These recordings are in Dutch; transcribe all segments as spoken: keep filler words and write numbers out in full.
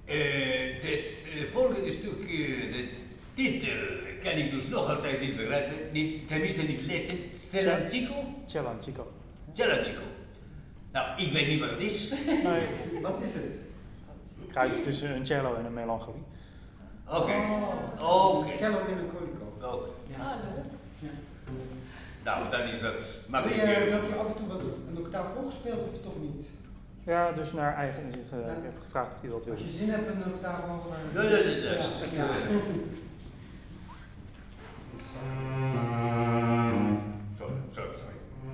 Uh, dit uh, volgende stukje, de titel, kan ik dus nog altijd niet begrijpen. Niet, tenminste niet lezen. Stellantico? Stellantico. Stellantico. Nou, ik weet niet wat het is. Nee. Wat is het? Kruis tussen een cello en een melancholie. Oké. Okay. Oh, Oké. Okay. Cello melancholico. Oké. Okay. Ja. Ja. Nou, dan is dat makkelijk. Wil je dat hij af en toe wat een octaaf hoog speelt of toch niet? Ja, dus naar eigen inzicht. Uh, ja. Ik heb gevraagd of hij dat wil. Als je zin hebt een octaaf hoger. Ja, ja, ja. ja. ja. Sorry, sorry, sorry.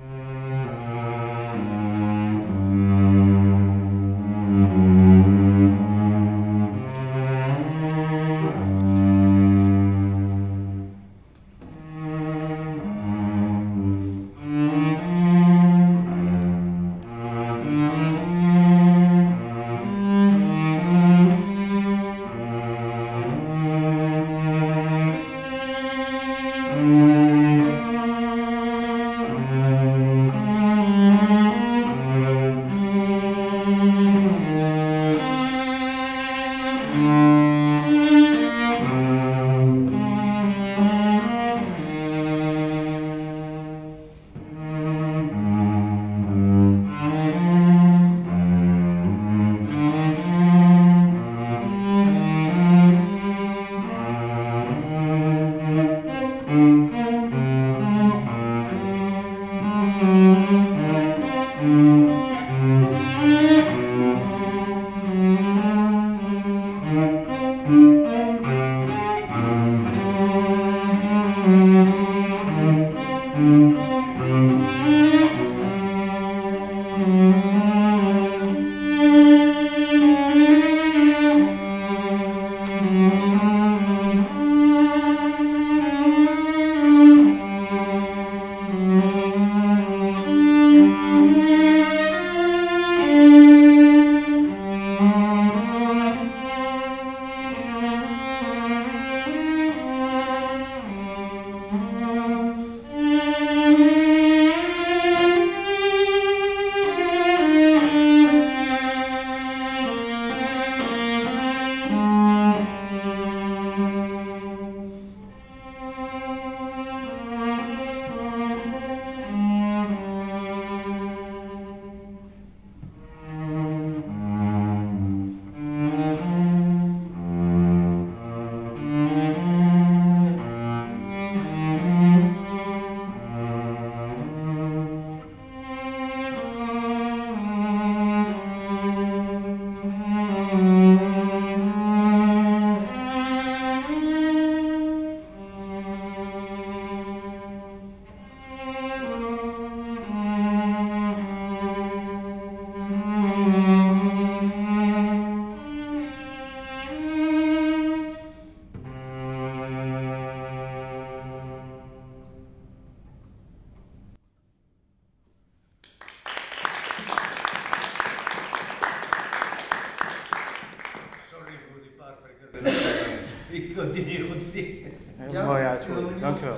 Ik wil die niet goed zien. Heel ja, mooi uitvoering, dankjewel.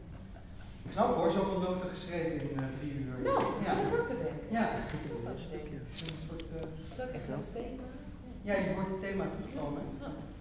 Knap hoor, zoveel noten geschreven in uh, drie uur. Nou, ja. dat is ook te denken. Ja. Dat is een soort, uh, dat is ook echt een thema. Ja, je hoort het thema terugkomen. Ja.